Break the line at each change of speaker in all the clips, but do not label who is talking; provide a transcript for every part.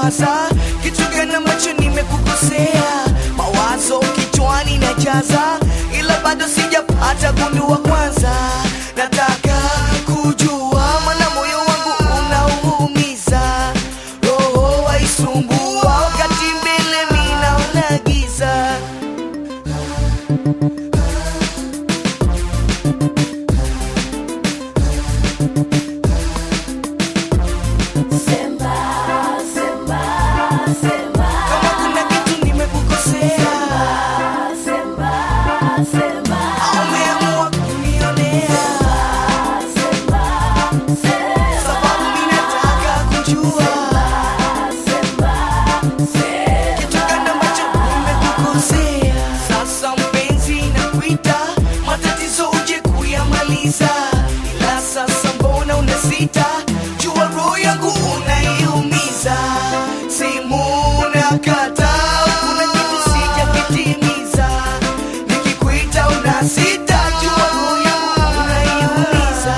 nawaza kitu gani ambacho nimekukosea. Mawazo kichwani najaza, ila bado sijapata gundua kwanza. Nataka kujua maana moyo wangu unauumiza, roho waisumbua wakati mbele mimi naona giza. Kama kuna kitu nimekukosea, umeamua kunionea, sababu mimi nataka kujua kitu gani ambacho nimekukosea. Sasa mpenzi nakuita, matatizo uje kuyamaliza, ila sasa mbona unasita? Jua roho yangu unaiumiza, simu nakata, kuna kitu sijakitimiza, nikikuita unasita, jua roho yangu unaiumiza.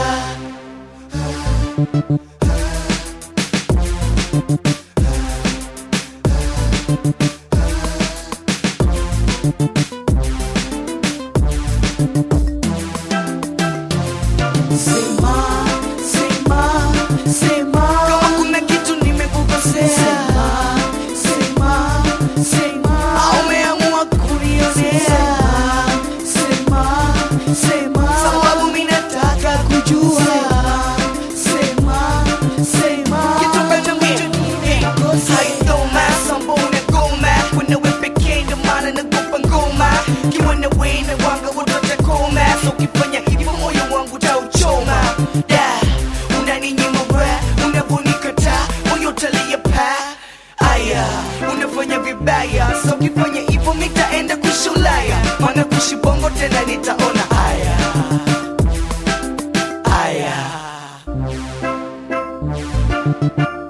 Sema, sema, sema, kama kuna kitu nimekukosea. Sema, sema, umeamua kunionea. Sema, sema, sababu mimi nataka kujua. Sema, sema, kitu gani ambacho nimekukosea. Haidoma, sambo unagoma, kuna wewe pekee ndio maana nakupa ngoma. Kiwa na wewe na wanga utakoma, so ukifanya hivyo moyo wangu utauchoma. Unaninyima wewe, unavonikataa, moyo utalia pa. Aya, unafanya vibaya, so ukifanya hivyo mimi nitaenda kuishi Ulaya, maana kuishi Bongo tena nitaona aya. Aya.